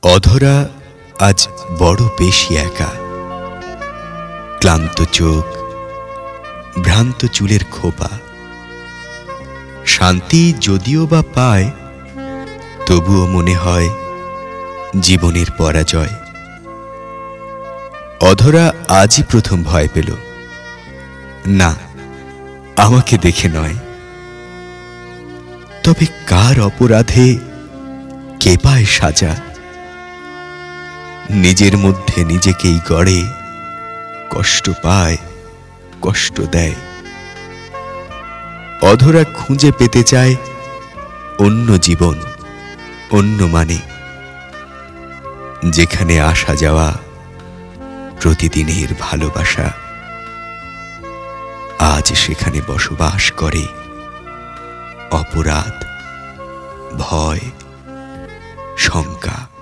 অধরা আজ বড় বেশি একা। ক্লান্ত চোখ, ভ্রান্ত চুলের খোপা। শান্তি যদিও বা পায়, তবুও মনে হয় জীবনের পরাজয়। অধরা আজই প্রথম ভয় পেল, না, আমাকে দেখে নয়। তবে কার অপরাধে কে পায় সাজা? নিজের মধ্যে নিজেকেই গড়ে, কষ্ট পায়, কষ্ট দেয়। অধরা খুঁজে পেতে চায় অন্য জীবন, অন্য মানে, যেখানে আসা যাওয়া প্রতিদিনের ভালোবাসা। আজ সেখানে বসবাস করে অপরাধ, ভয়, শঙ্কা।